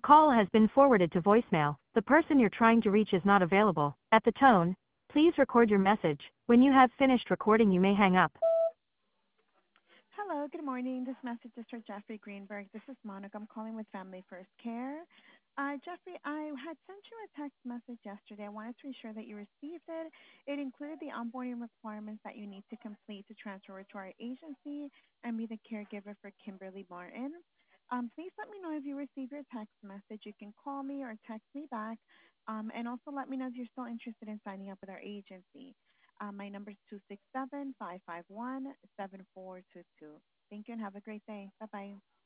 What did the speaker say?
call has been forwarded to voicemail. The person you're trying to reach is not available. At the tone, please record your message. When you have finished recording, you may hang up. Hello, good morning. This message is for Jeffrey Greenberg. This is Monica. I'm calling with Family First Care. Jeffrey, I had sent you a text message yesterday. I wanted to ensure that you received it. It included the onboarding requirements that you need to complete to transfer to our agency and be the caregiver for Kimberly Martin. Please let me know if you received your text message. You can call me or text me back. And also let me know if you're still interested in signing up with our agency. My number is 267-551-7422. Thank you and have a great day. Bye-bye.